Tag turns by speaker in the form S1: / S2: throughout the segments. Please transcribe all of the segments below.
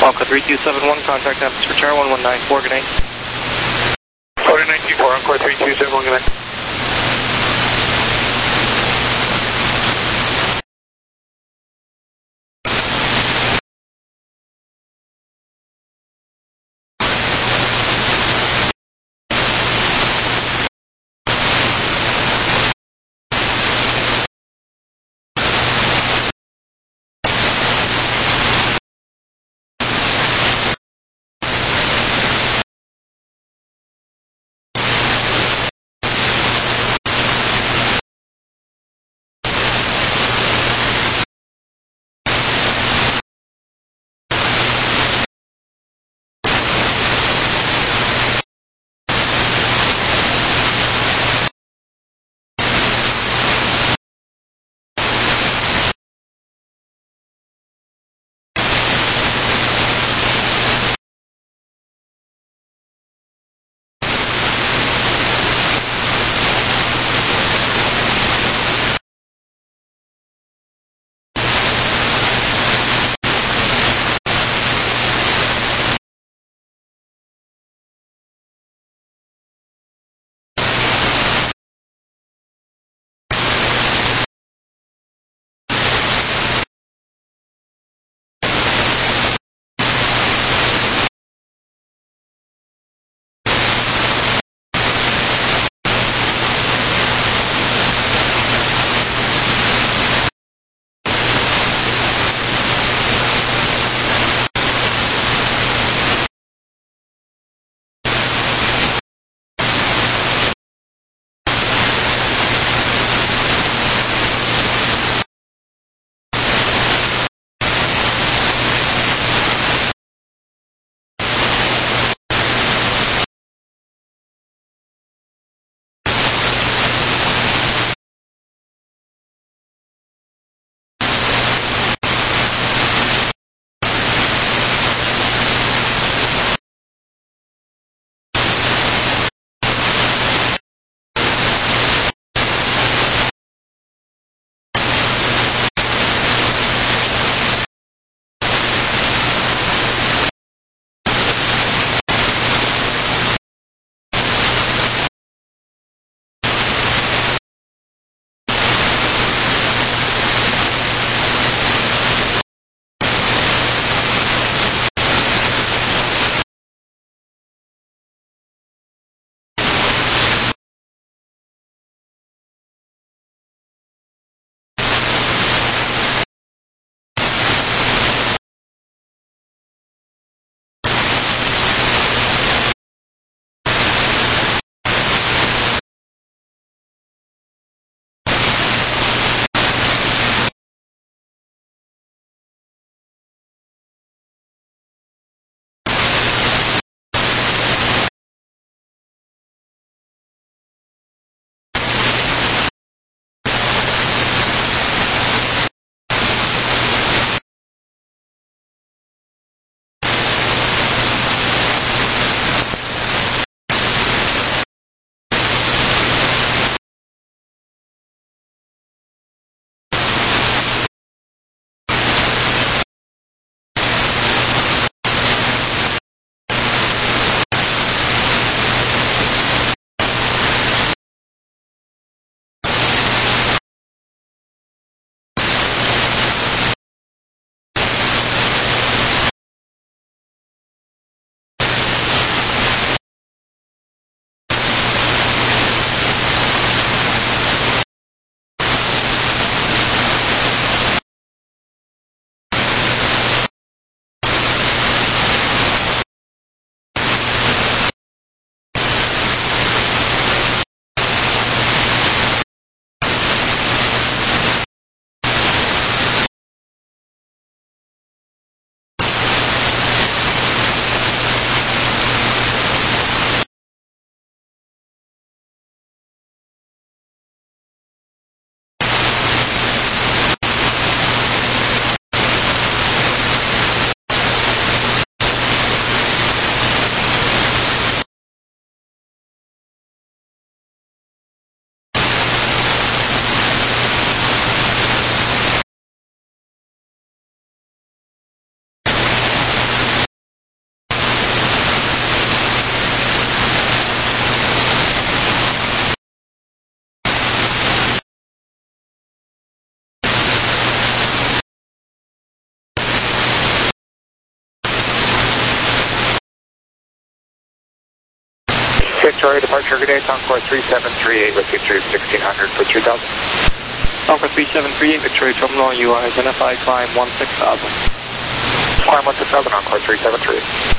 S1: Alpha 3271, contact officer for Tower 1194, good night.
S2: 4994, Encore 3271, good night.
S1: Victoria, departure good day, Concord 3738, with Victoria 1600 for 3000. Concord 3738, Victoria Terminal, you identify climb 16,000. Climb 16,000, Concord 373.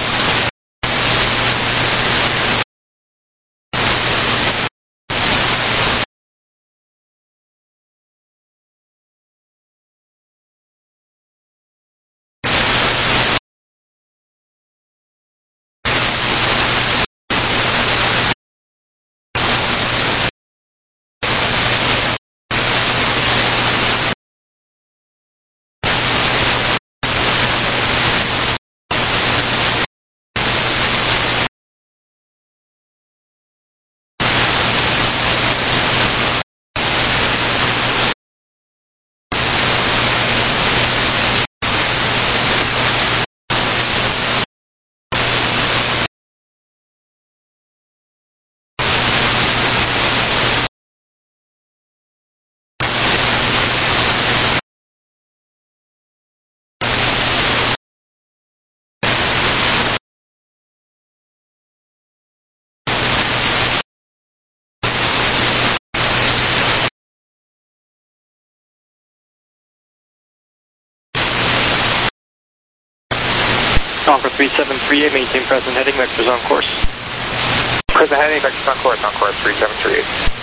S1: Concord 3738, maintain present heading, vectors on course. Present heading, vectors on course, Concord 3738.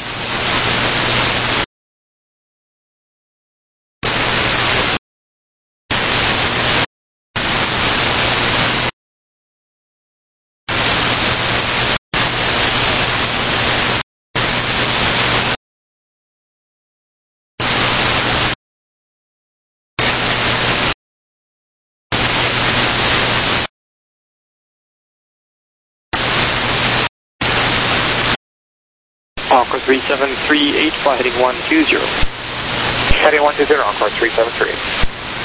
S1: Concord 3738, fly heading 120. Heading 120, Concord 373.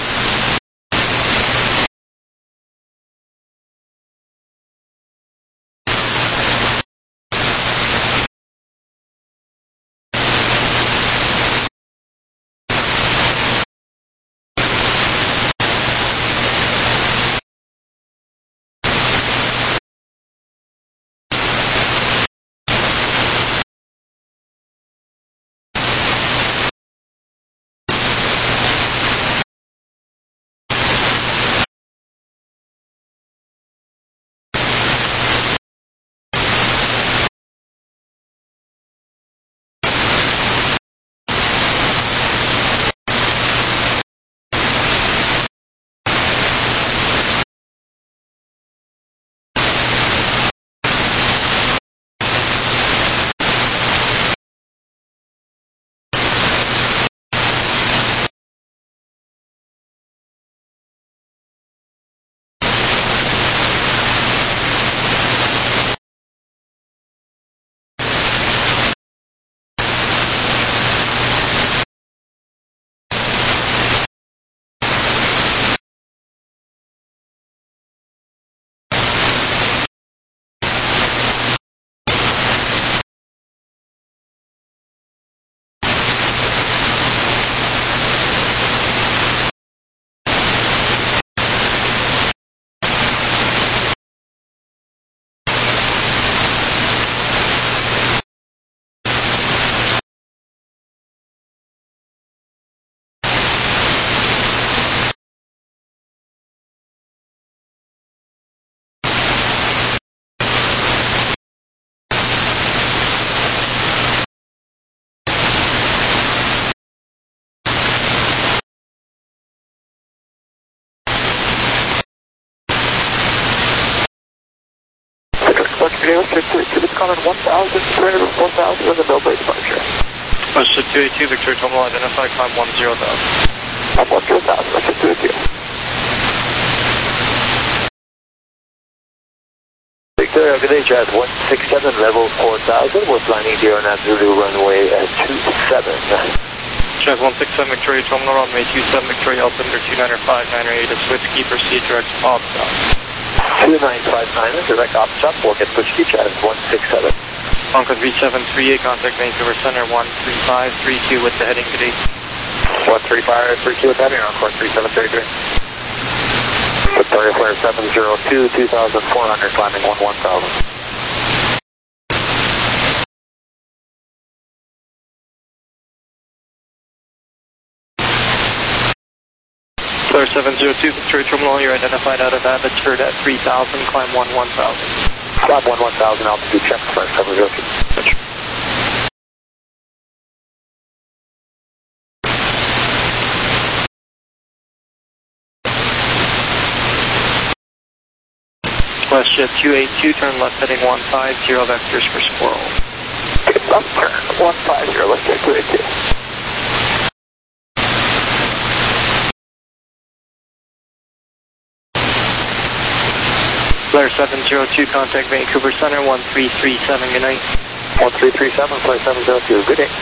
S1: It's calling 1,000, 4,000 on the Millbrae departure. Buster 282, Victoria Terminal, identify climb 10,000. Climb 10,000, Buster 282. Victoria, good day, Jazz 167, level 4,000. We're flying here on Zulu runway 27. Jazz 167, Victoria Terminal, runway 27, Victoria, altimeter 2959, to switch key, proceed direct off stop. 2959, direct op stop, we'll get switch key, Jazz 167. Concord 3738, contact Vancouver Center 13532 with the heading today. 13532 with heading, Concord 3733. Victoria Flare 702, 2400, climbing 11,000. Flare 702, Victoria Terminal, you're identified out of Abbotsford at 3000, climb 11,000.
S2: Climb 11,000, altitude check, Flare 702.
S1: West Jet 282, turn left heading 150, vectors for Squirrel.
S2: Left turn 150, West Jet 282.
S1: Flare 702, contact Vancouver Center, 1337, good night.
S2: 1337, Flare 702, good day.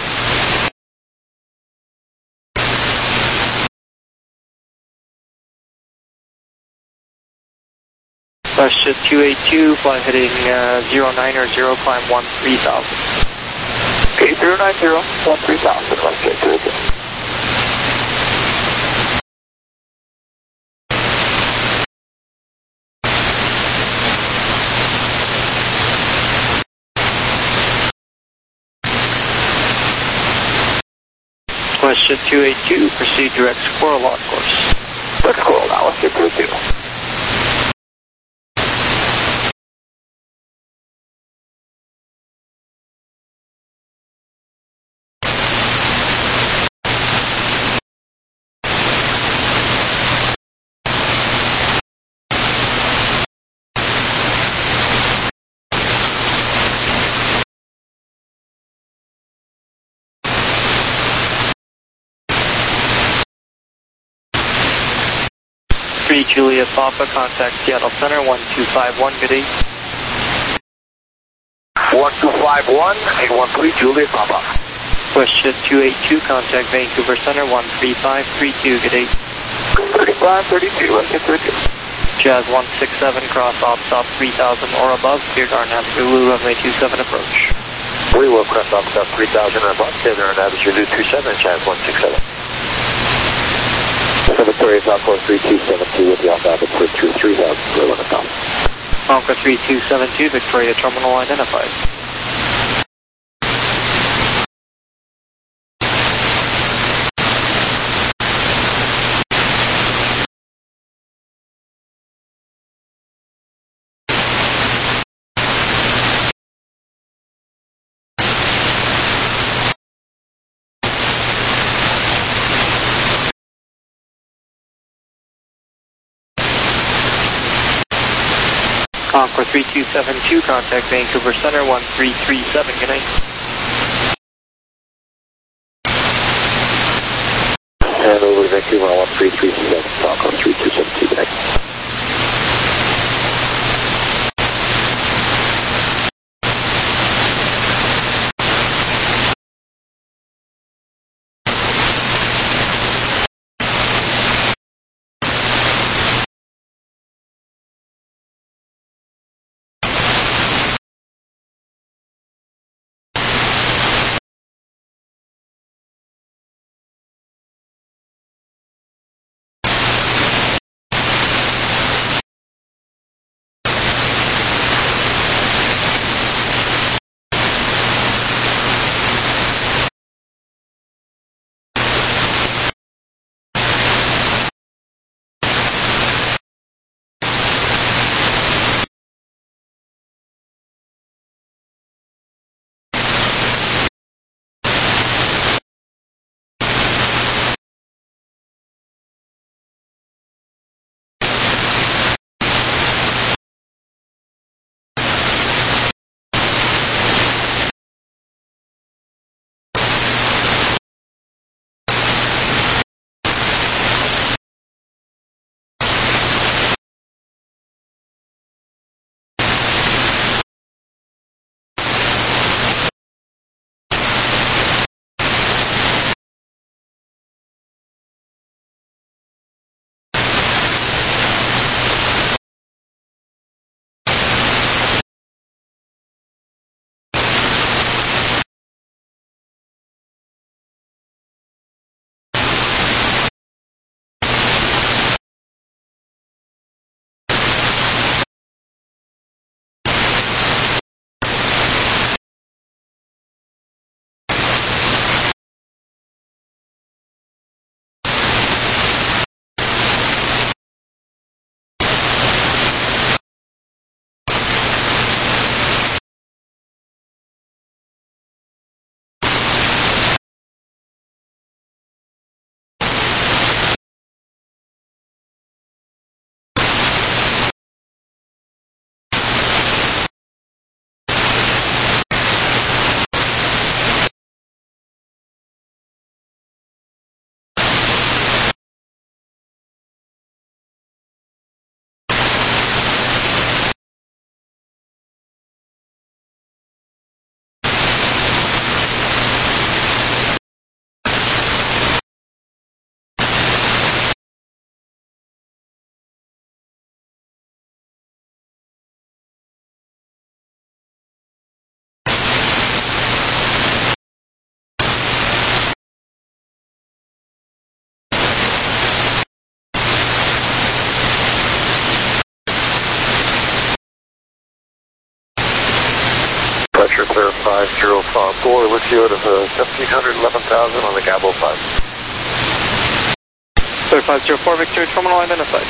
S1: West Jet 282, fly heading 090, climb 13,000.
S2: Okay, 090, 13,000, West Jet 282.
S1: West Jet 282, proceed direct Squirrel on course.
S2: Direct Squirrel now, West Jet 282.
S1: Juliet Papa, contact Seattle Center, 1251, good day.
S2: 1251, 813, Juliet Papa.
S1: West Jet 282, contact Vancouver Center, 13532, good day.
S2: 3532, West Jet 282.
S1: Jazz 167, cross off, stop 3000 or above, clear Darnab Zulu, runway 27 approach.
S2: We will cross off, stop 3000 or above, clear Darnab Zulu 27, Jazz 167. Victoria South Coast 3272 with the off Abbotsford through 3000, clear 11,000.
S1: Conquer 3272, Victoria Terminal identified. Conquer 3272, contact Vancouver Center, 1337, good night.
S2: And over to Vancouver, 1337, Conquer 3272, good night. departure clear 5054 with you at 1700, 11,000 on the Gabo 5.
S1: Clear 504, Victory Terminal identified.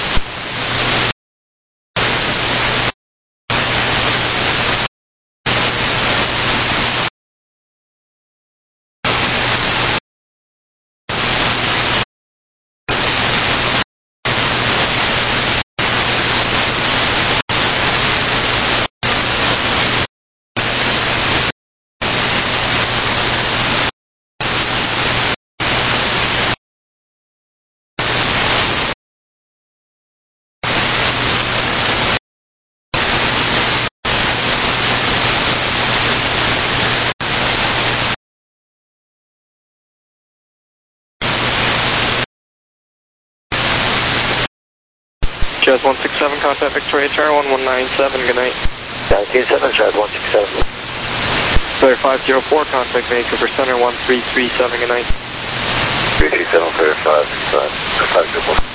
S1: Jazz 167, contact Victoria Tower 1197, good night.
S2: 197, Jazz 167.
S1: Clear 504, contact Vancouver Center 1337, good night.
S2: 337, clear 504.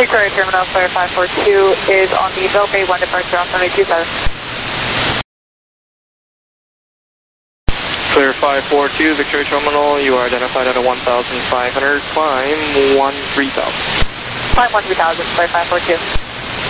S3: Victoria Terminal, Flyer 542 is on the Bell Bay 1 departure on runway 27.
S1: Clear 542, Victoria Terminal, you are identified at a 1,500, climb 13,000.
S3: Climb 13,000, Flyer 542.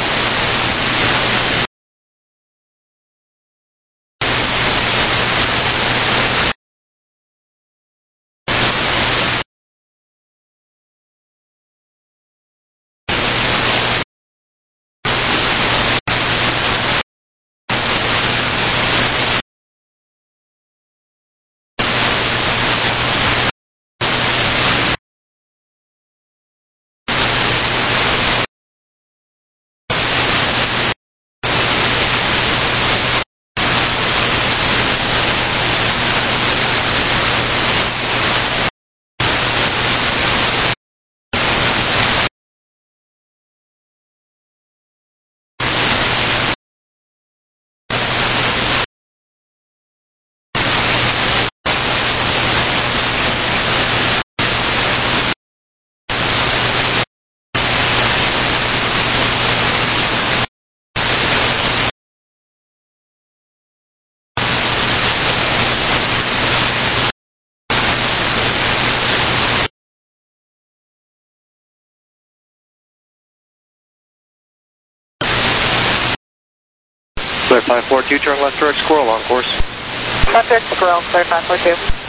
S1: Clear 542, turn left direct squirrel on course.
S3: Left direct squirrel, Flyer 542.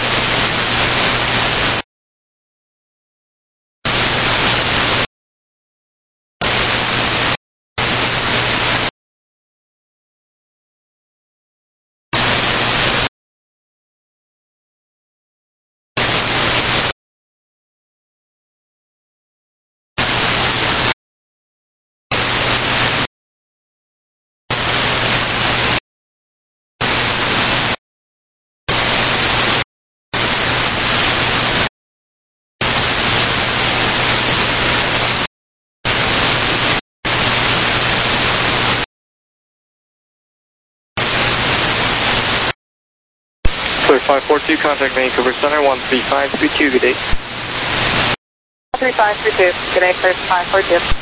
S1: Clear 542, contact Vancouver Center, 13532, good day.
S3: 13532, good day, Clear 542.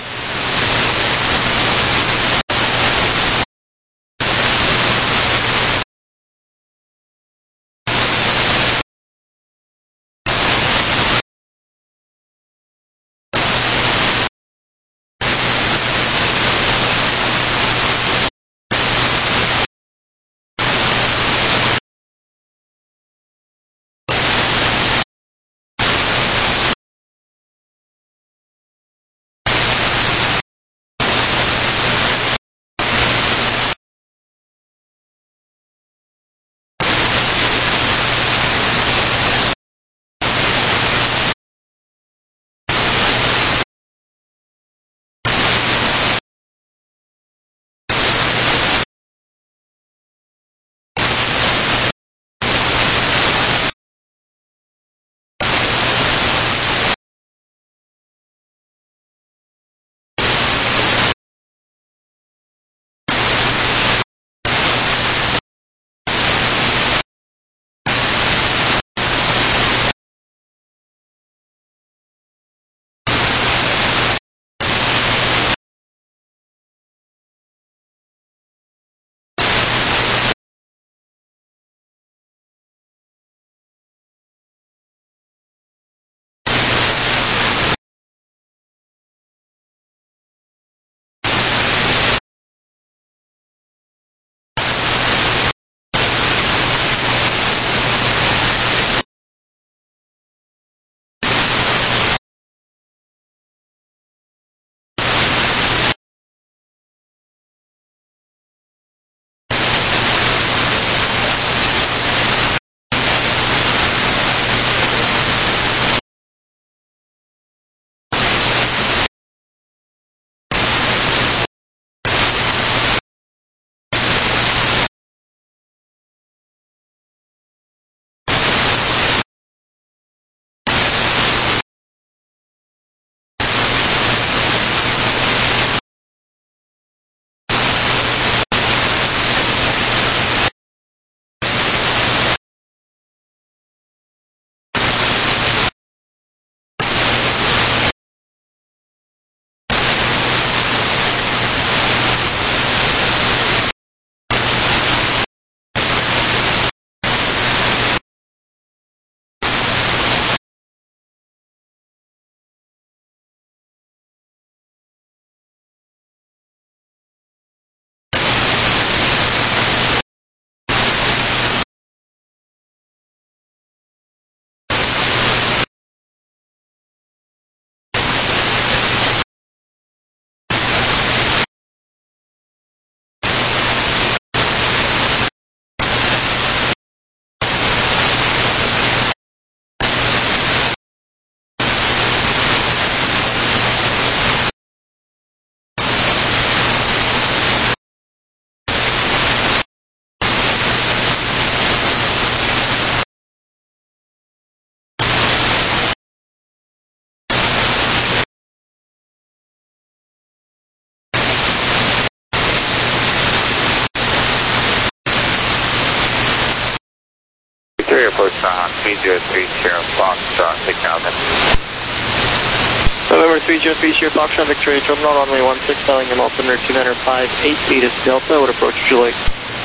S2: approach 3030 Foxtrot 6000.
S1: November 303 Sierra Foxtrot Victoria Terminal, runway 16, Bellingham altimeter 2958, speed is Delta. What approach would you like?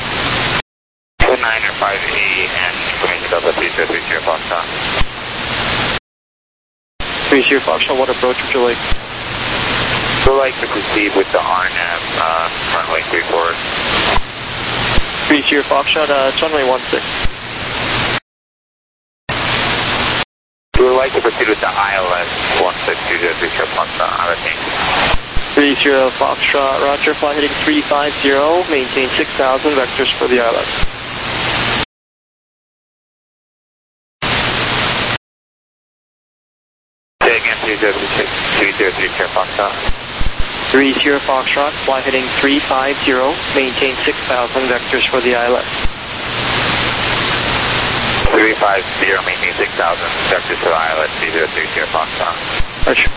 S2: 2958 and information Delta 303 Sierra Foxtrot.
S1: 3 Sierra Foxtrot, what approach would you like?
S2: We'd like to proceed with the RNAV, runway 34.
S1: 3 Sierra Foxtrot, it's runway 16.
S2: We would like to proceed with the ILS 16203 Sierra Foxtrot, RFA.
S1: 3 Sierra Foxtrot, roger, fly heading 350, maintain 6000, vectors for the ILS.
S2: Say again, 303 Sierra Foxtrot.
S1: 3 Sierra Foxtrot, fly heading 350, maintain 6000, vectors for the ILS.
S2: 350, maintain 6000, vectors to the ILS 303 Sierra Foxtrot.
S1: Roger.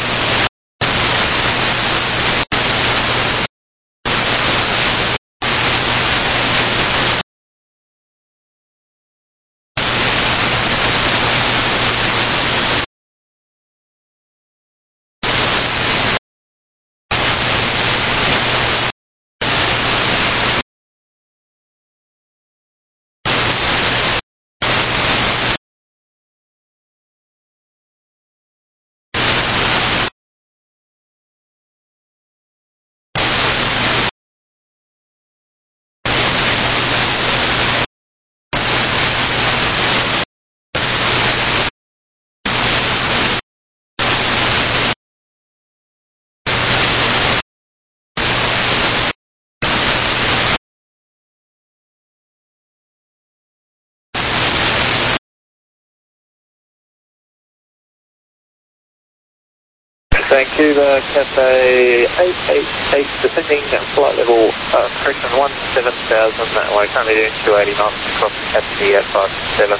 S2: Thank you, Cathay 888 descending flight level correction 17,000 that way, currently doing 280 knots across the Cathay at 57.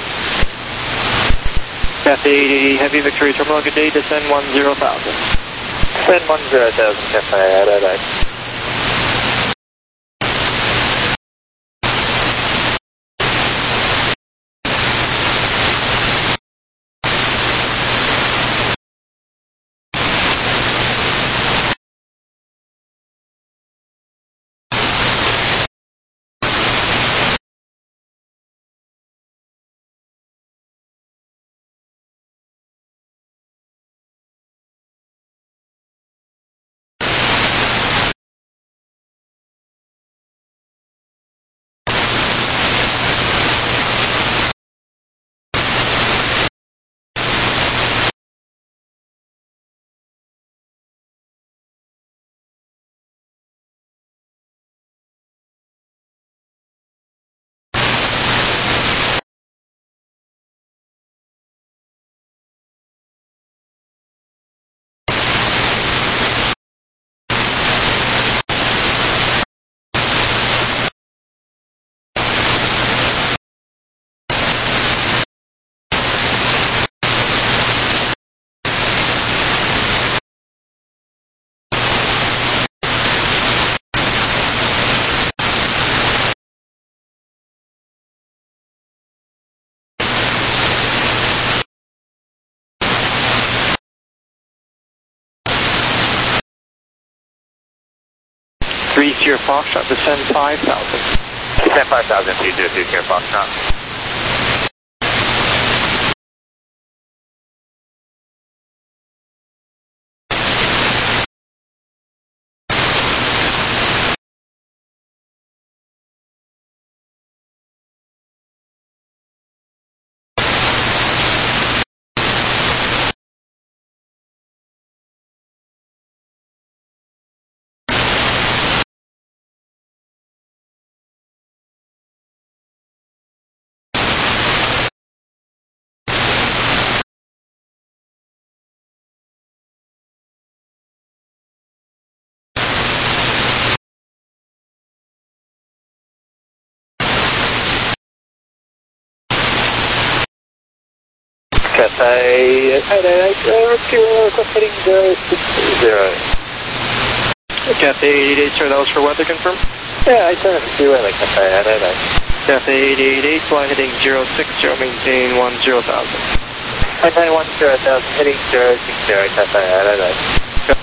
S1: Cathay 880 Heavy Victoria Terminal, good day, descend 10,000.
S2: Descend 10,000, Cathay 888.
S1: Sierra Foxtrot, descend 5,000.
S2: Descend 5,000, 303 Sierra Foxtrot. Cathay 888, request heading 060.
S1: Cathay 888, sir, that was for weather confirm?
S2: Yeah, I turn it to weather, Cathay 888.
S1: Cathay 888, fly heading 060, maintain 10,000.
S2: Maintain 10,000, heading 060, Cathay 888.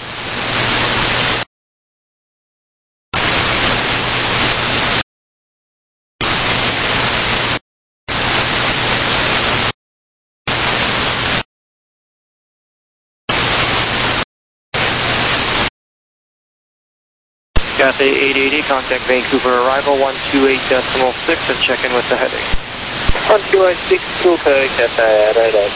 S1: Cathay 880, contact Vancouver arrival 128.6 and check in with the heading.
S2: 1286, Tilco, Cathay 888.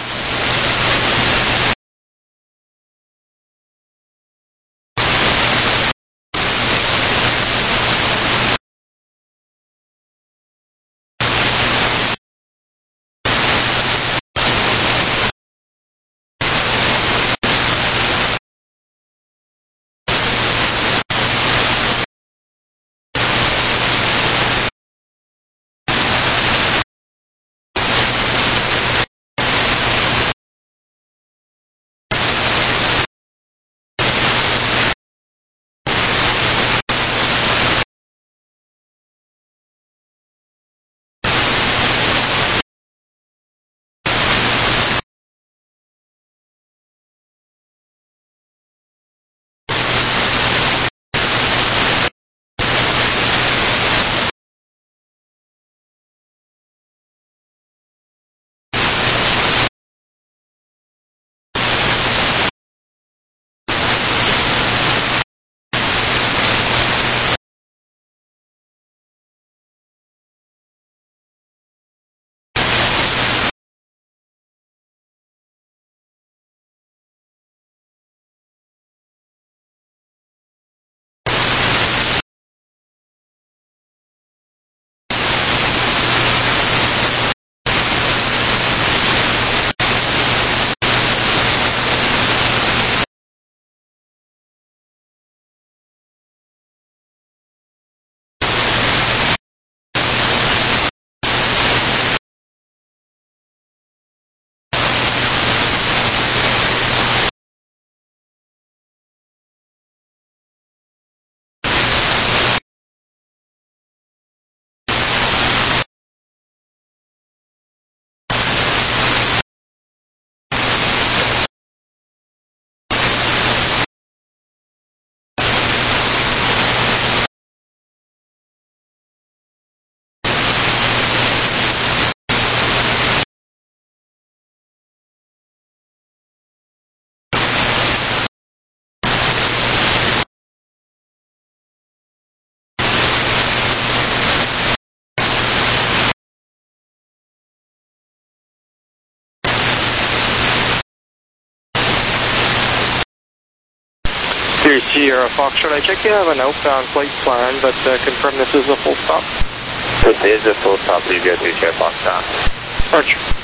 S1: Sierra Foxtrot, I check you have an outbound flight plan, but confirm this is a full stop.
S2: This is a full stop, please go to Sierra Foxtrot.
S1: Archer.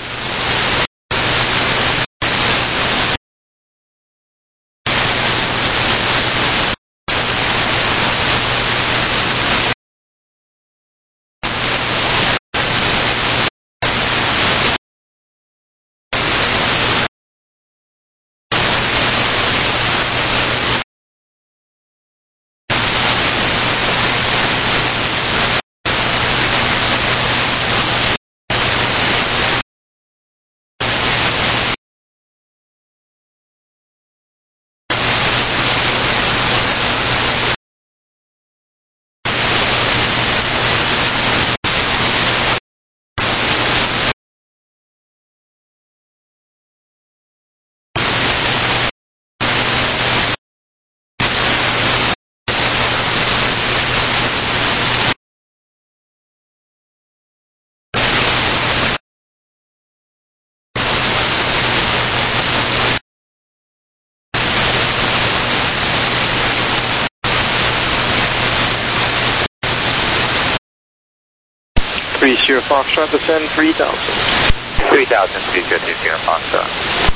S1: Sierra Foxtrot, descend 3,000.
S2: 3,000, please go to Sierra Foxtrot.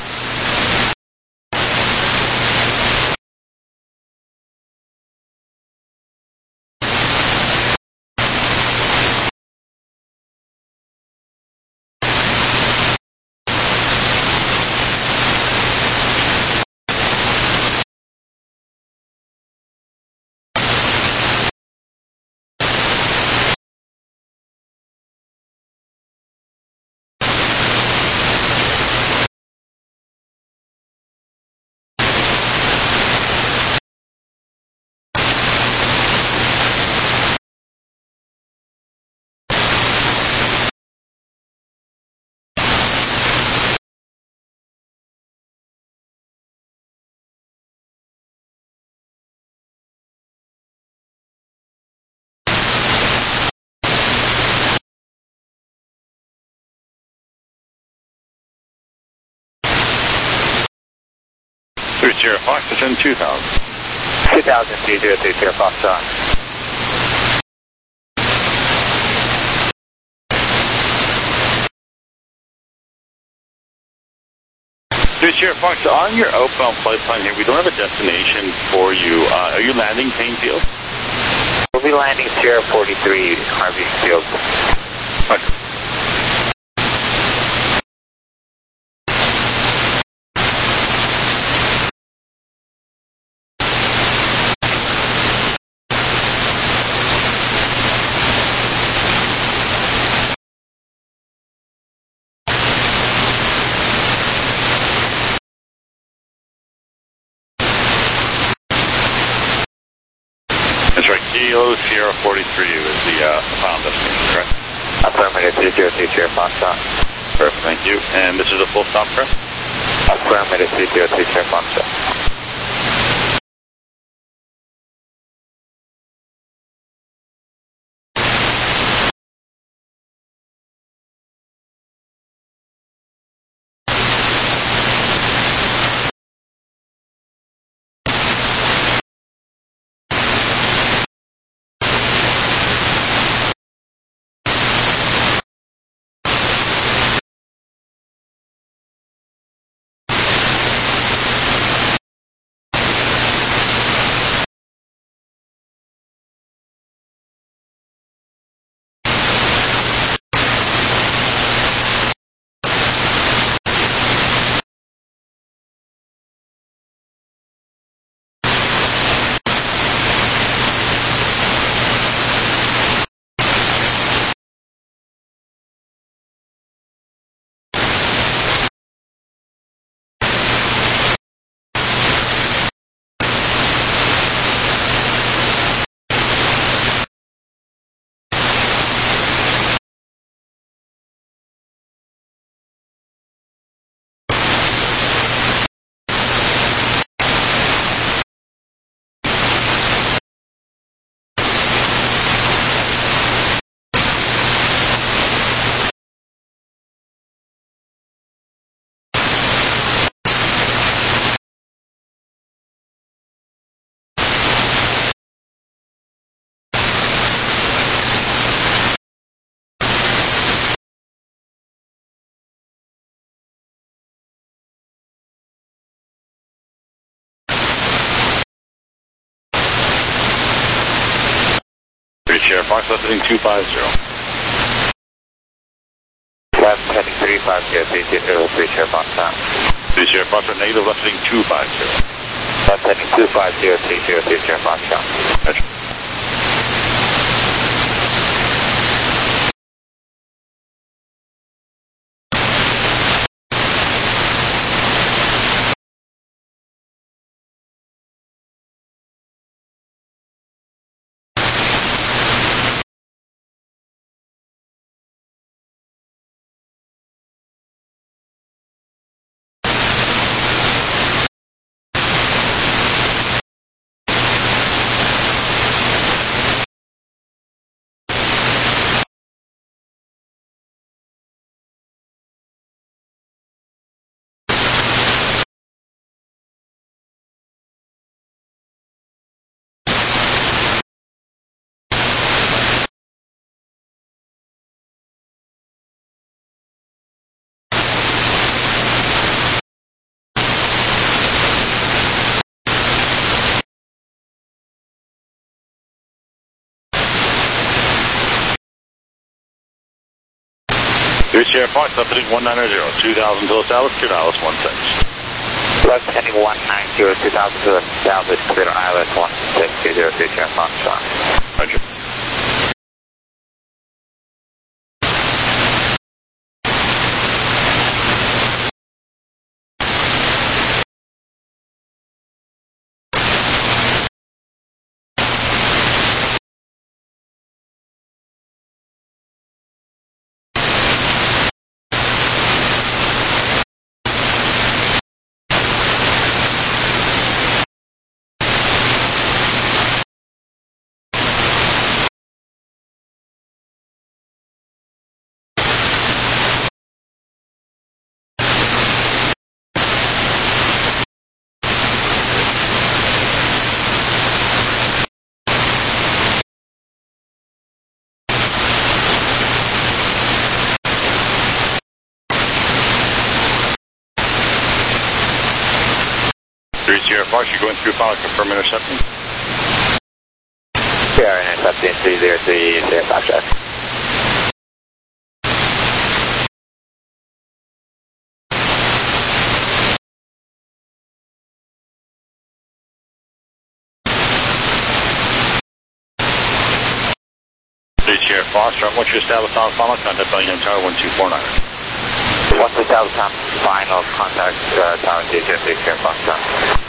S4: Sierra Fox, descend 2000.
S2: 2000, 303 Sierra Fox.
S4: 3 Sierra Fox, on your outbound flight plan here, we don't have a destination for you. Are you landing Payne Field?
S2: We'll be landing Sierra 43, Harvey Field.
S4: Roger. That's right, Kilo Sierra 43 is the final destination, correct?
S2: Affirmative, 303 Sierra Fox.
S4: Perfect, thank you. And this is a full stop, correct?
S2: Affirmative, 303 Sierra Fox.
S4: Sierra Fox, left heading 250.
S2: Left heading 350, 303 Sierra Fox.
S4: 3 Sierra Fox, negative, left heading 250.
S2: Left heading 250, 303 Sierra Fox.
S4: Roger. Sierra Fox, left heading 190, 2000 to Dallas, clear Dallas 16.
S2: Left heading 190, 2000 to Dallas, clear Dallas 16, 303 Sierra Fox.
S4: Roger. 3 Sierra Fox, you're going through final, confirm intercepting.
S2: We are intercepting 303 Sierra Fox Drive.
S4: Sierra Fox, I want you to establish on final contact Bellingham Tower 1249.
S2: Once we establish on final contact Tower 203 Sierra Fox Drive.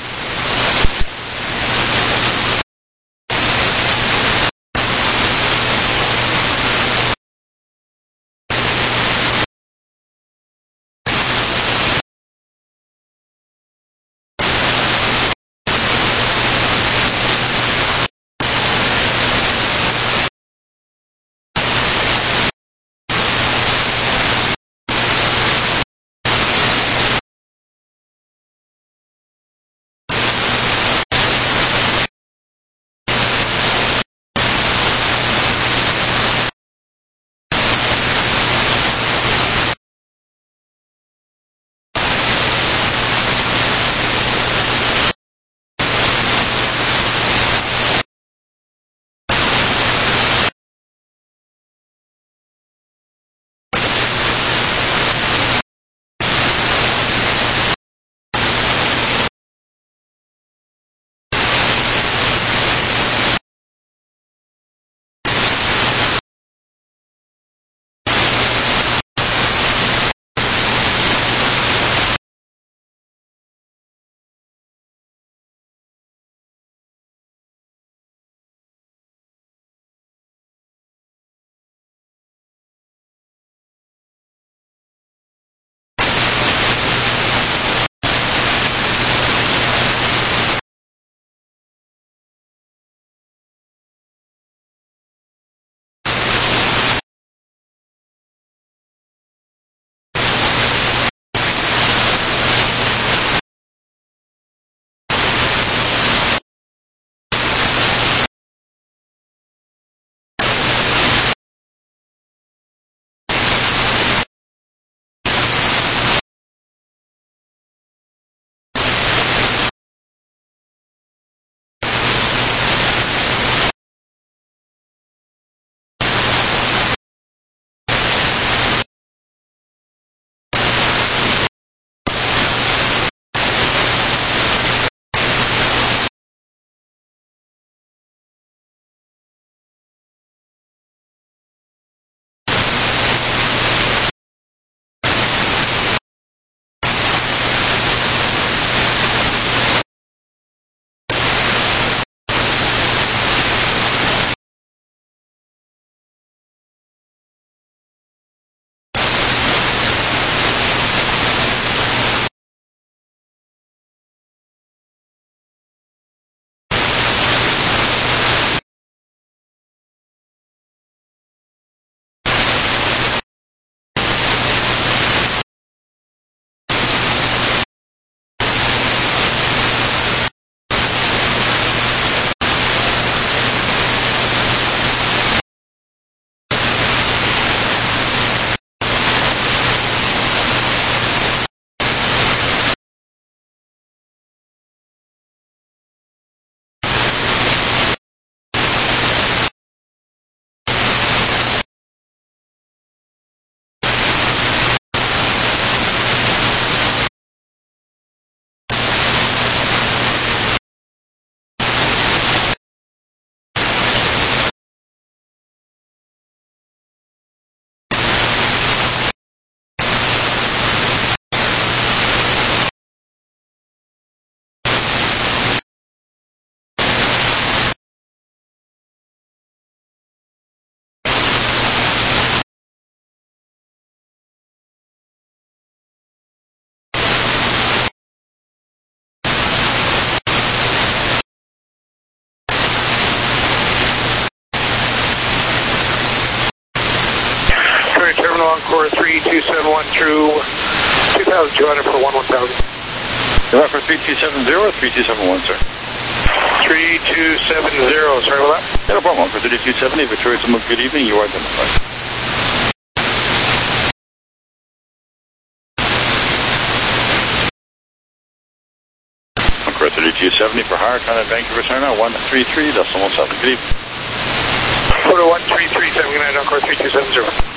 S2: Encore 3271 through 2,200 for 11,000.
S4: You're for 3270 or 3271, sir?
S2: 3270, sorry about that.
S4: No problem. For 3270, Victoria Summer, good evening. You are identified. Concord 3270 for hard, Contact Vancouver Center, 133.7. Good evening.
S1: Quarter 1337, good night, Encore 3270.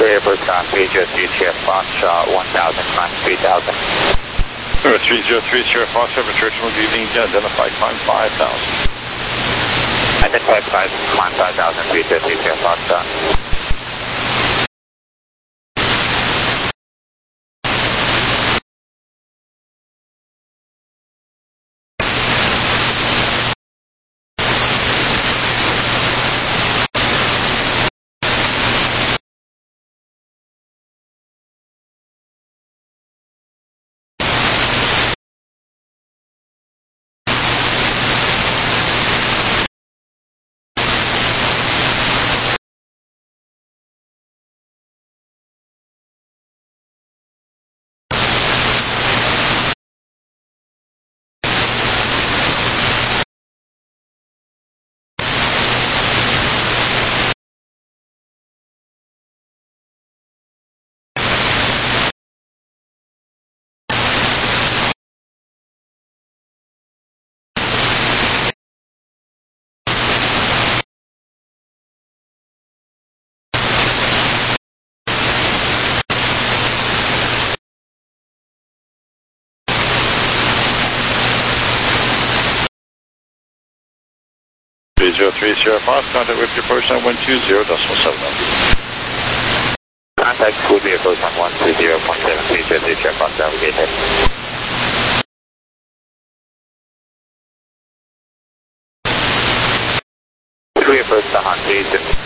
S2: Three approach on 303 Sierra Foxtrot 1000, climb 3000.
S4: 303 Sierra Foxtrot, return to leading, identify climb 5000.
S2: Identify climb 5000, 303 Sierra Foxtrot.
S4: Three Sierra Fox, contact with your approach line 120.7.
S2: Contact would be approach on 120.7, 303 Sierra Fox, navigate. Three approach to Hunt,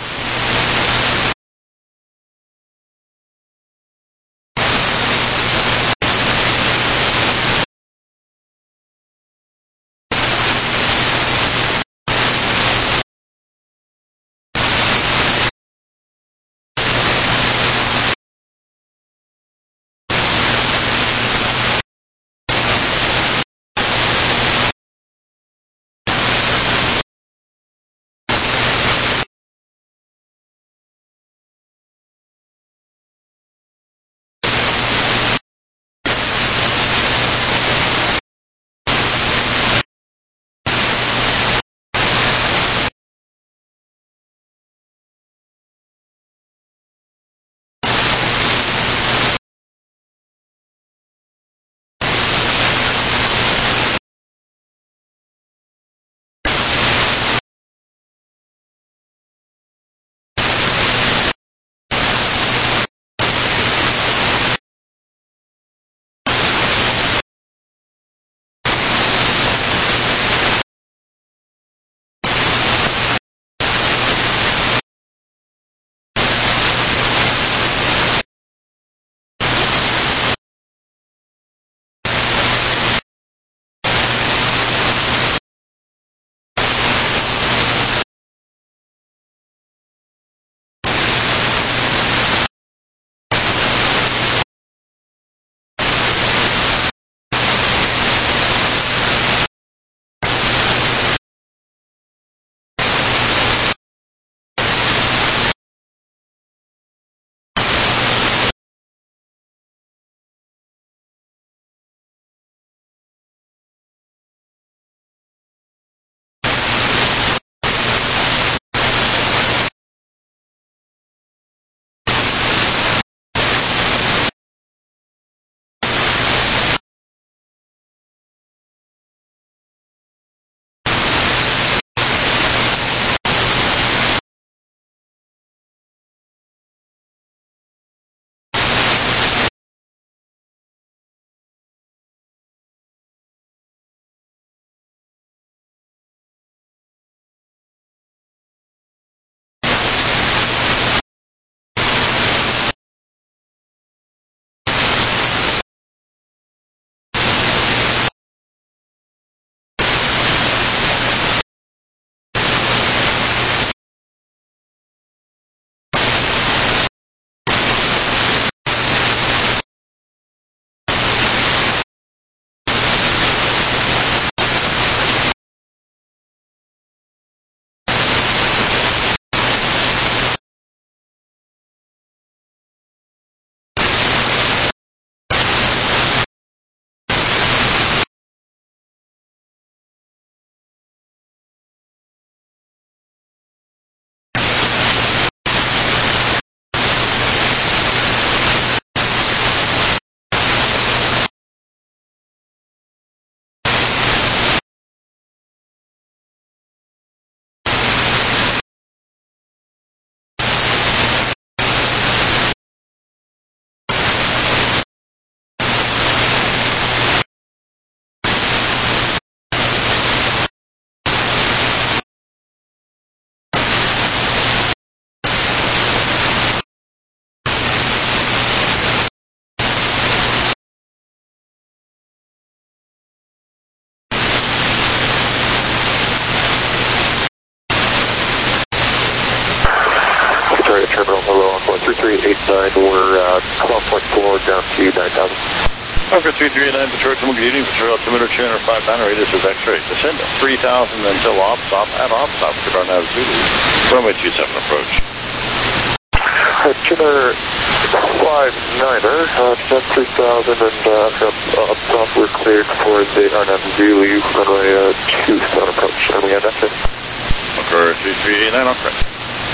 S1: 3389, we're 12.4 down to 9,000.
S4: Over 3389, Detroit, good evening, Detroit altimeter 205.9, radius is X-ray. Descend 3,000 until off, stop, at off, stop, Qatar Nav Zulu. Runway 27 approach.
S1: Tuner 59er, descend 3,000 and up top we're cleared for the RNAV Zulu, runway 27 approach. And we have that in.
S4: Over 3389, off right.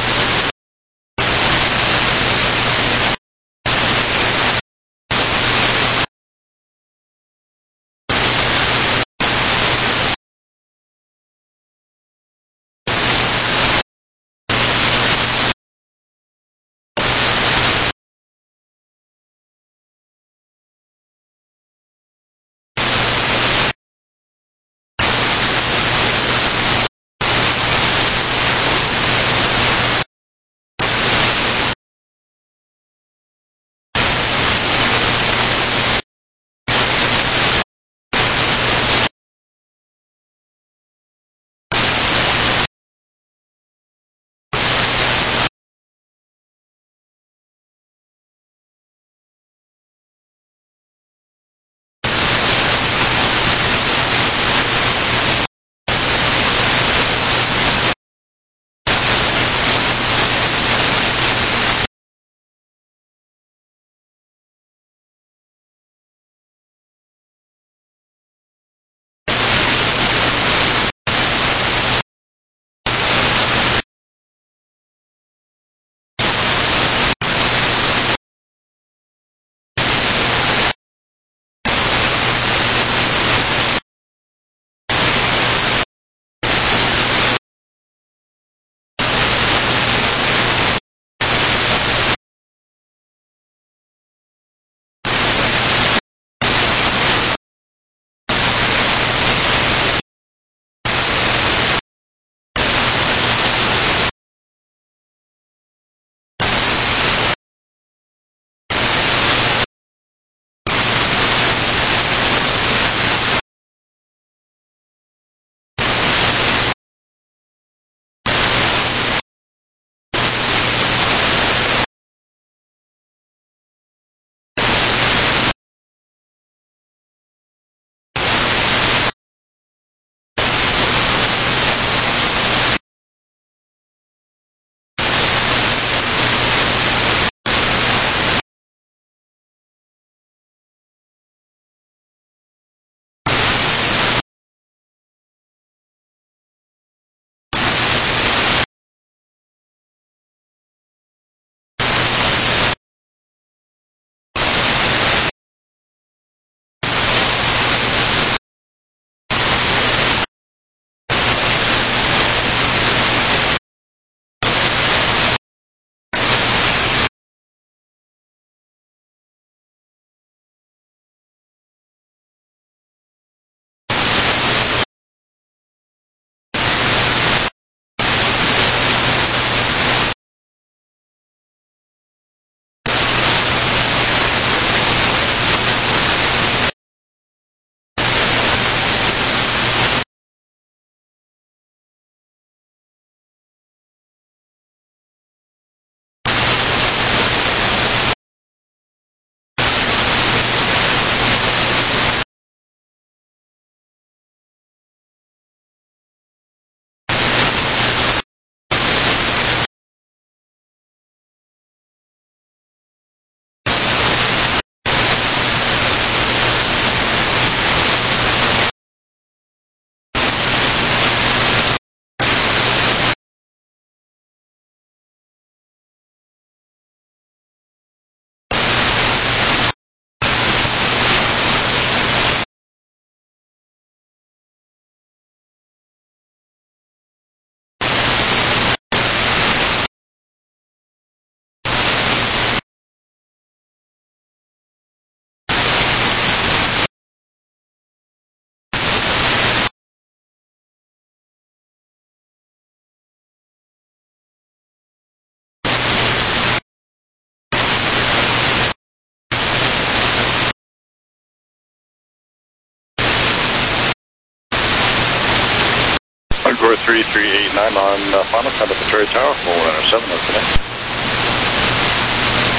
S4: Encore 3389 on final contact Victoria Tower, 407, okay.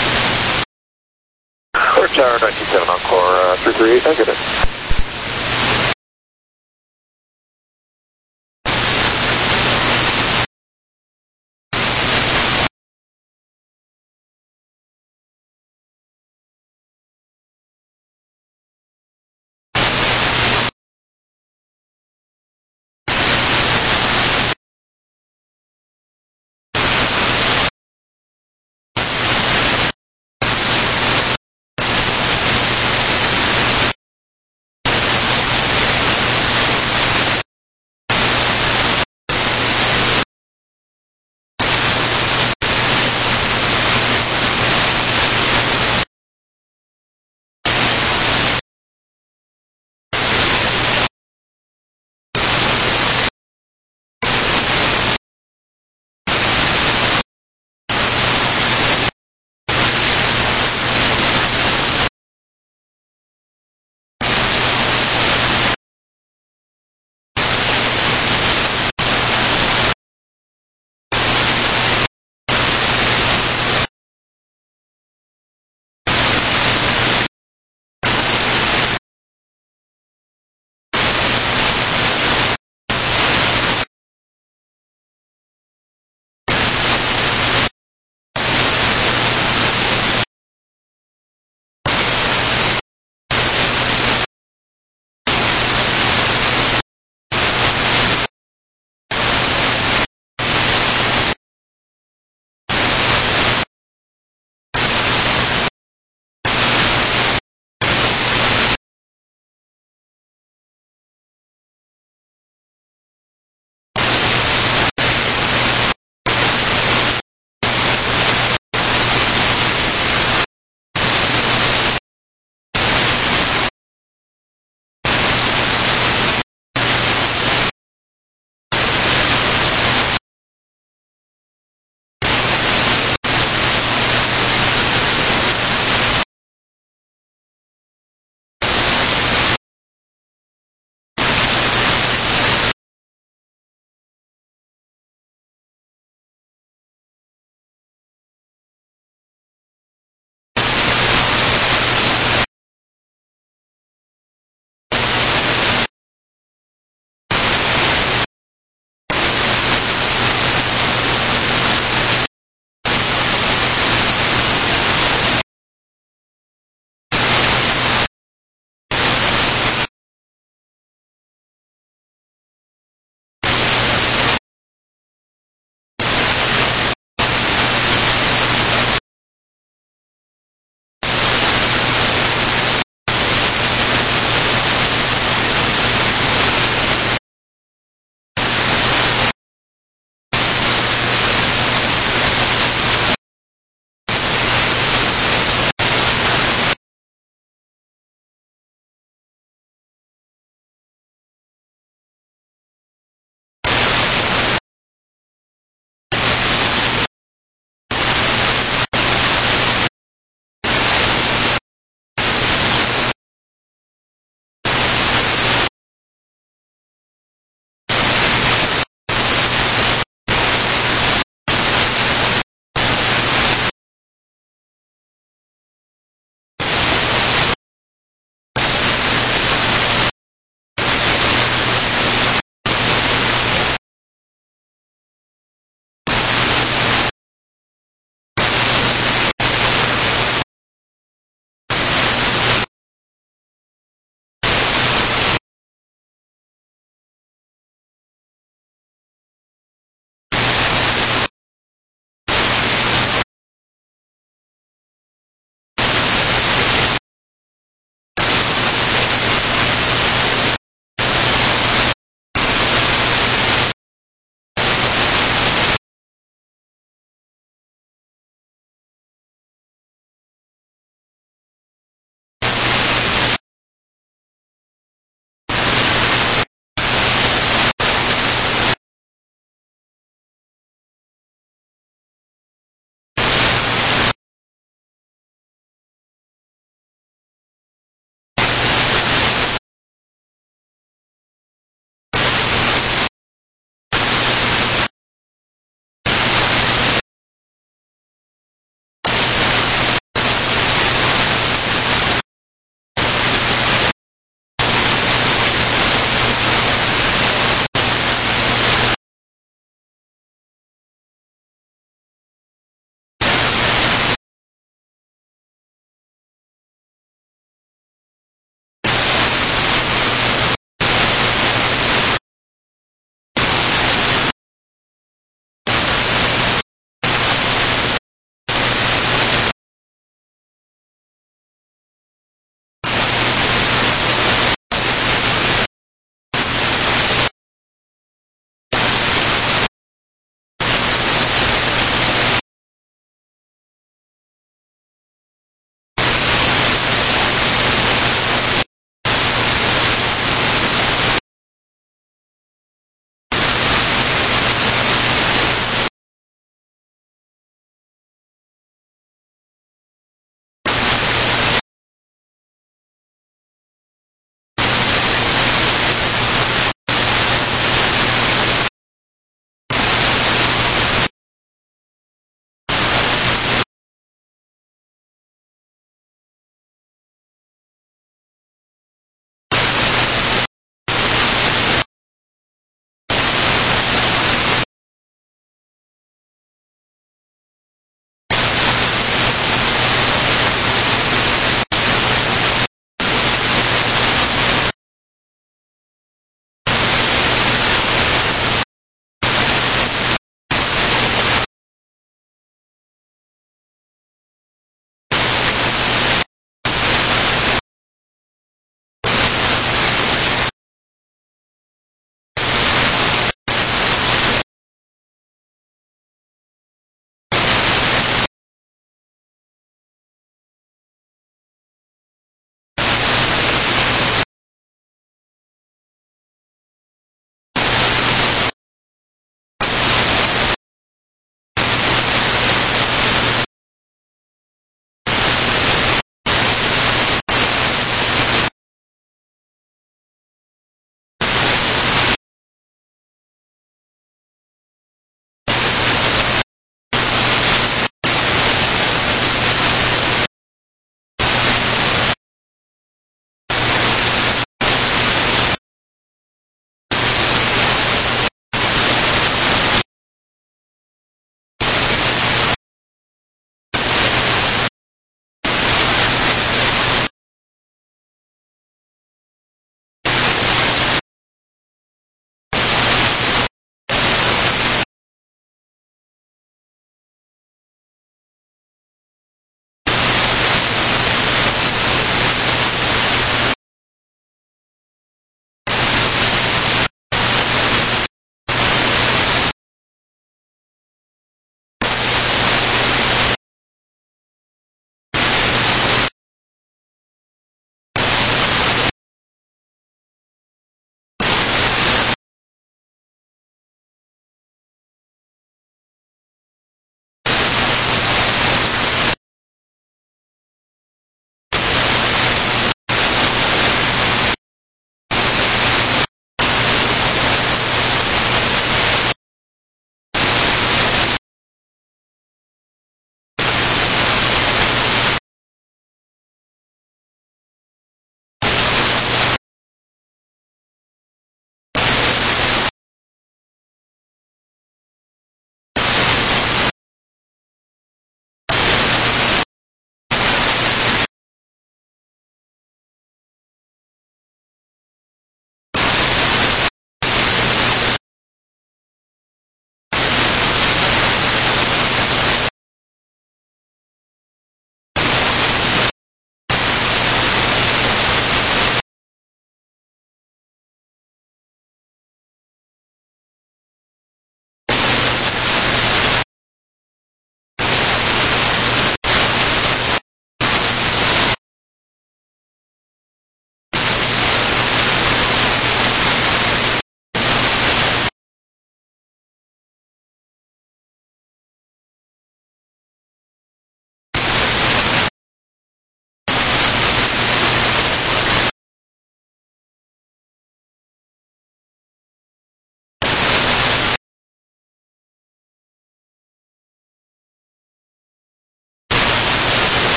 S2: Tower 97 Encore 338, negative.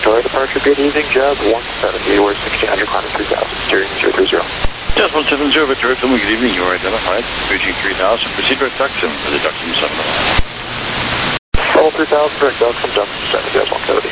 S2: Victoria departure, good evening, Jazz 170, we're 1600, climbing 3000, steering 030.
S4: Jazz 170, Victoria, good evening, you are identified, reaching 3000, proceed direct Duxton, for the Duxton 7.
S2: Level 3000, direct Duxton, Duxton 7, Jazz 170.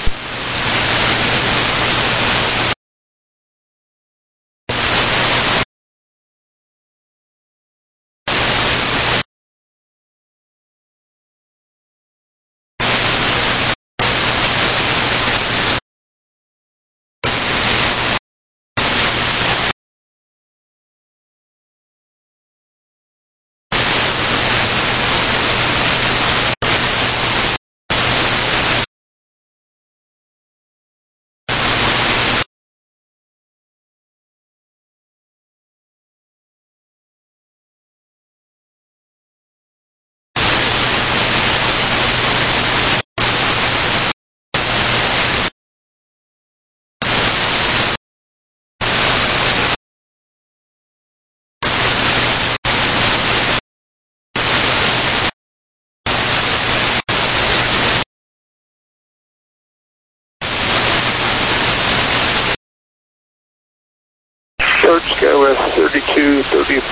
S2: George Skywest 32, 34, 1000,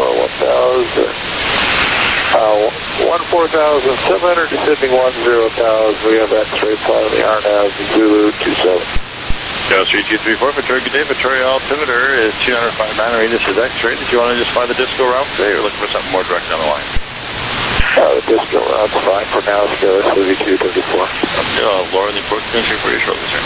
S2: 14,700, descending 10,000. We have X-ray flight on the RNAV, Zulu 27.
S4: Jazz 3234, Victoria, good day. Victoria altimeter is 205 this is X-ray. Did you want to just fly the disco route today, or looking for something more direct down the line?
S2: The disco route's fine for now. Skywest 32, 34.
S4: Okay, I'll lower the approach country for you shortly, sir.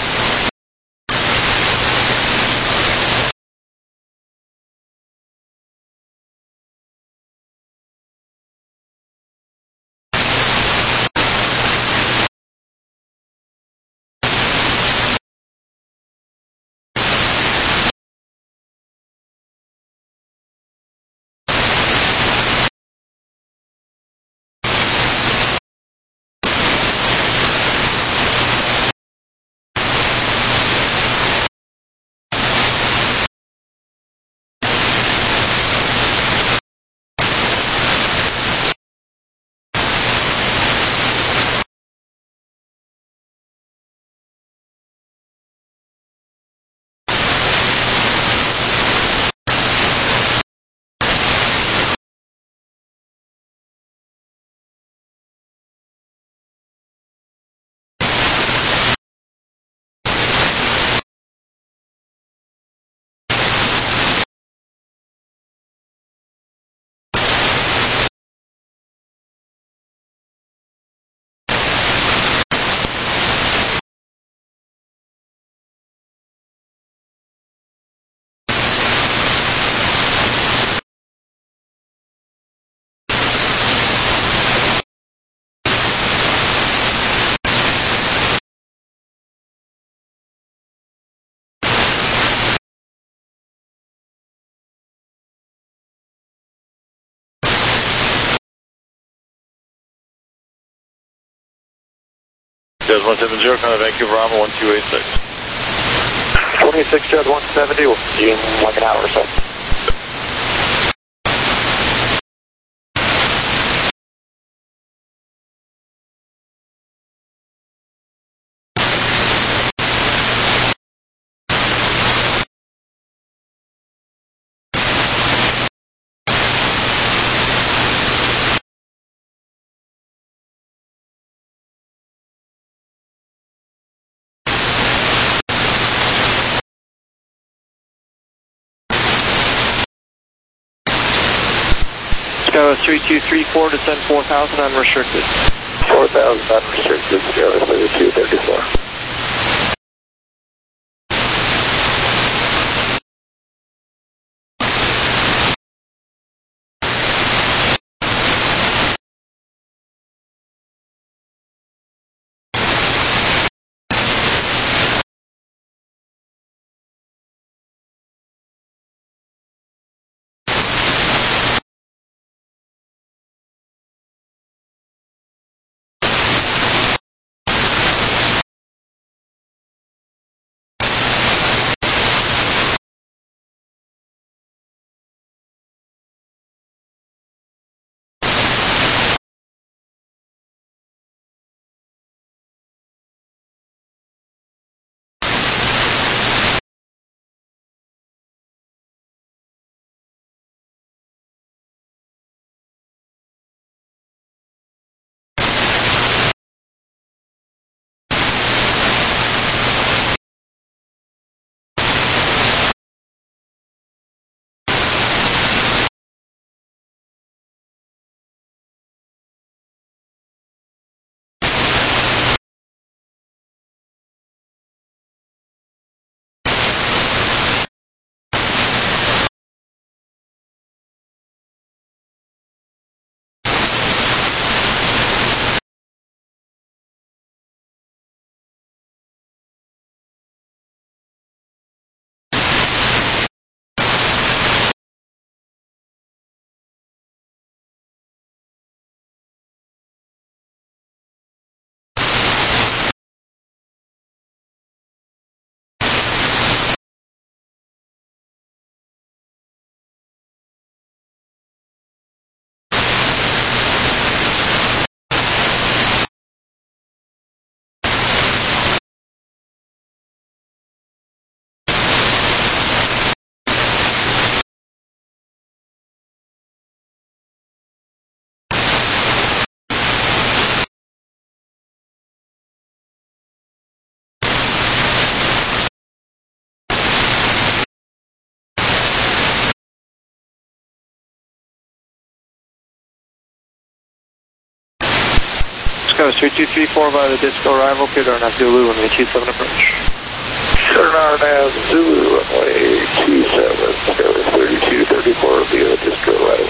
S4: Jazz 170, kind of Vancouver, Bravo 1286.
S2: 26, Jazz 170, we'll see you in like an hour or so.
S1: Skywest 3234, descend 4,000 unrestricted.
S2: 4,000 unrestricted, Skywest 3234.
S1: Sky 3234 via the Disco arrival, cleared RNAV Zulu, runway 27 approach.
S2: Cleared RNAV Zulu, runway 27, Sky 3234 via the Disco arrival.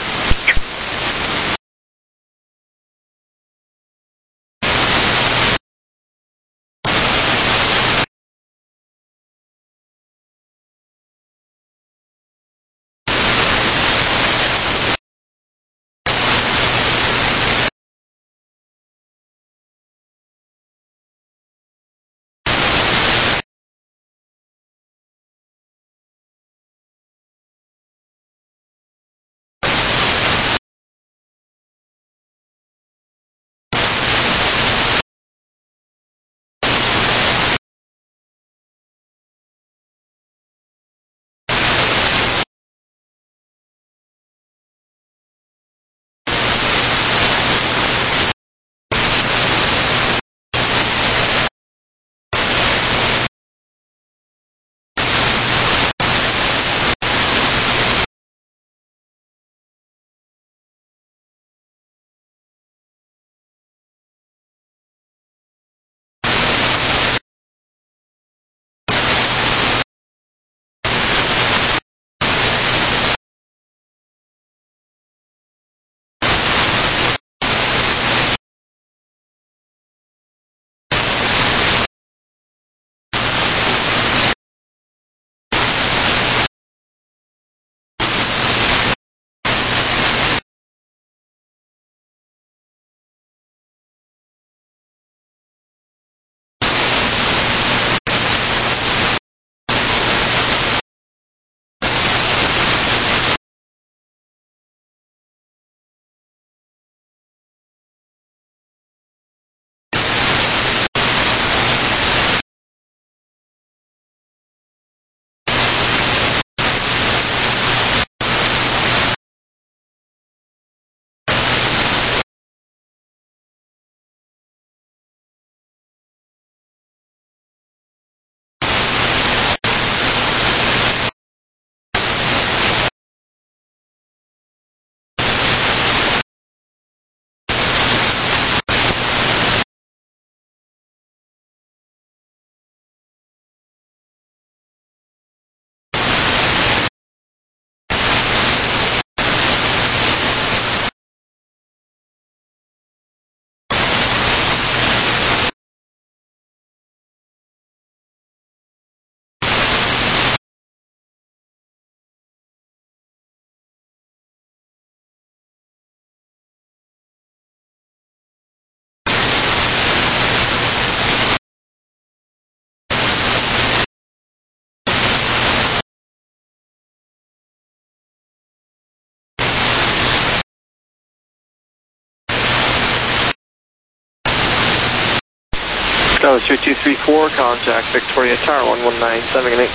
S1: Sky 3234, contact Victoria Tower 119,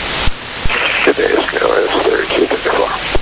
S1: 7
S2: Good day, Sky 3234.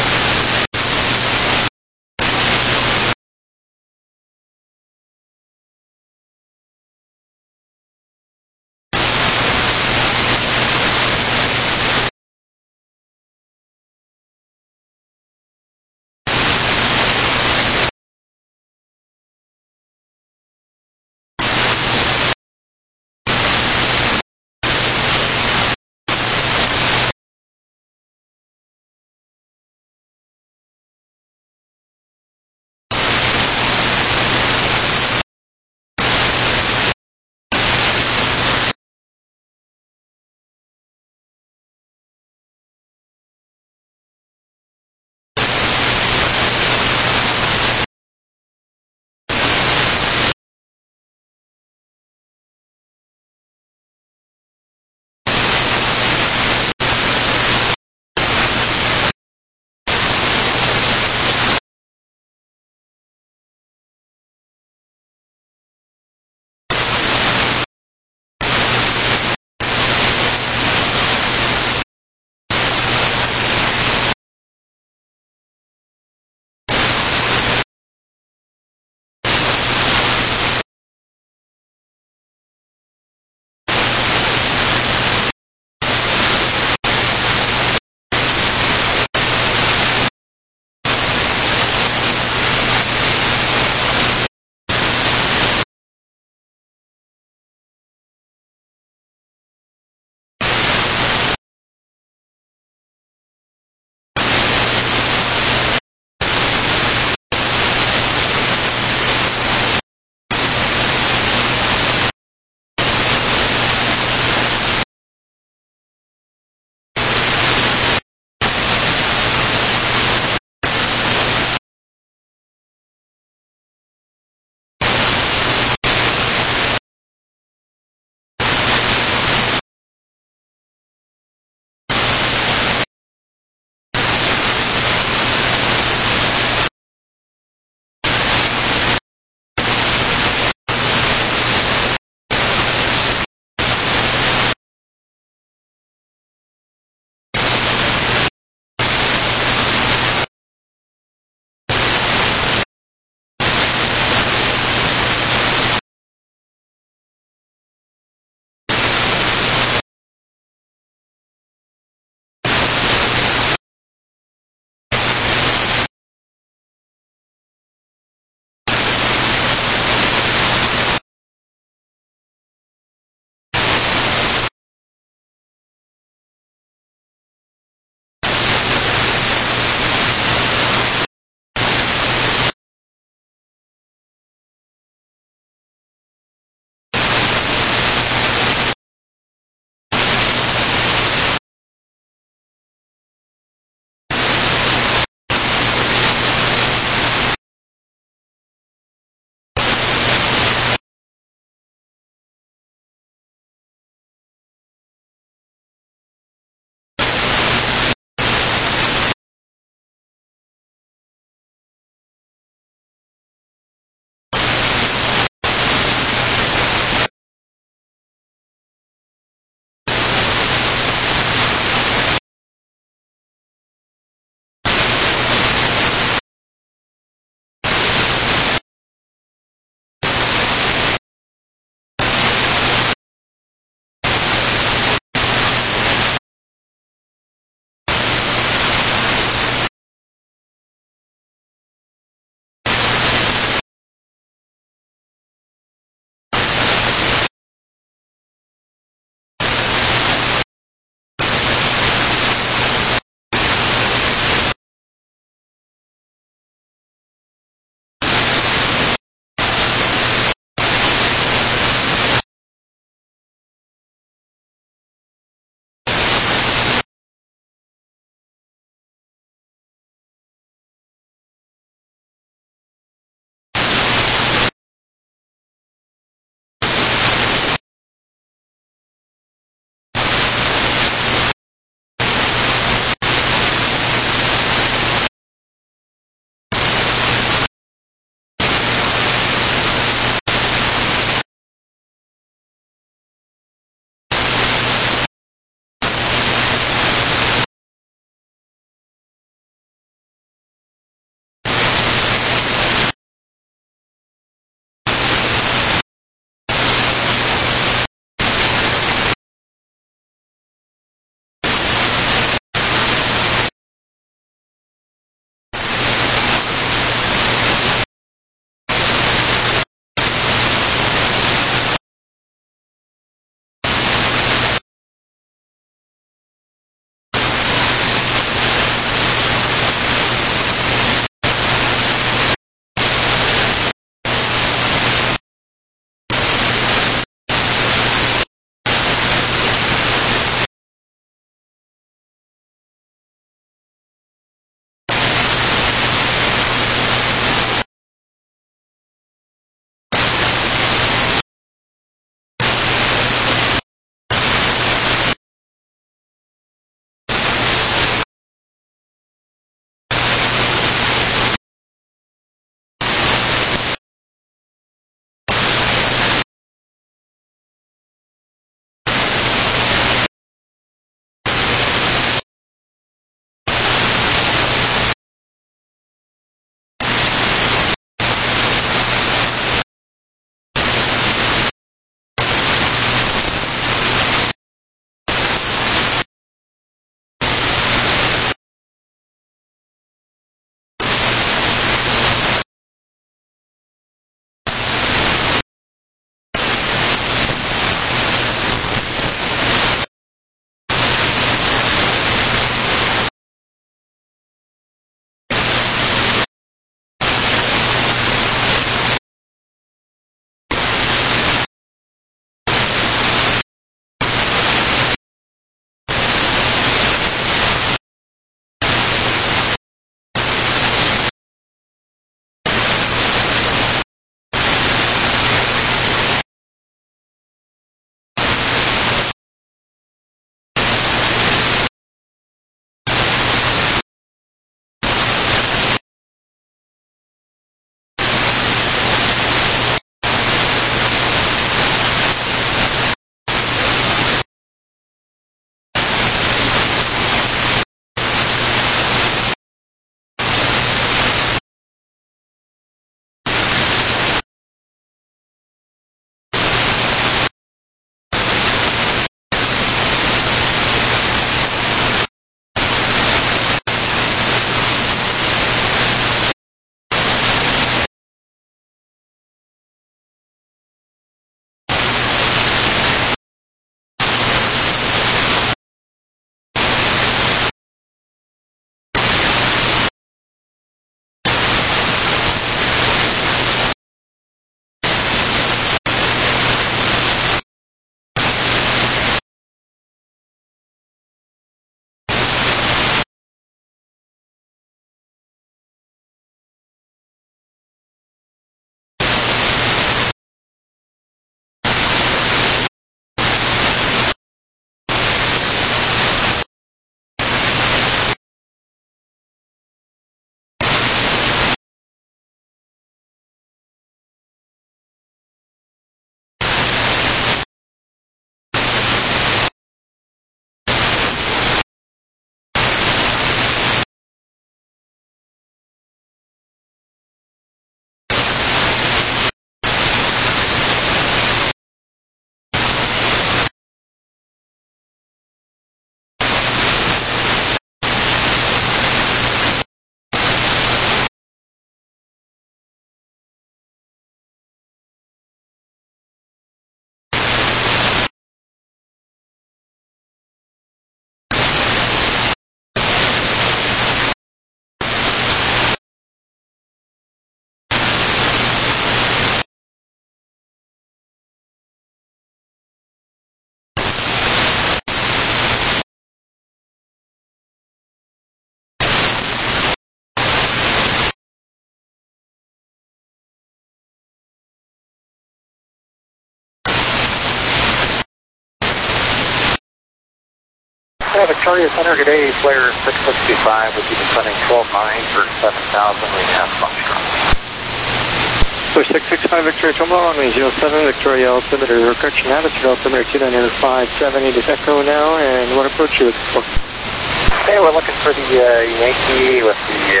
S2: Victoria Center, good day, Flare 665, with you descending 12-9 for 7,000, we have Foxtrot.
S1: So 665 Victoria Terminal, runway 07, Victoria altimeter, correction attitude altimeter 2957, is Echo now, and what approach are you looking for?
S2: Okay, we're looking for the Yankee with the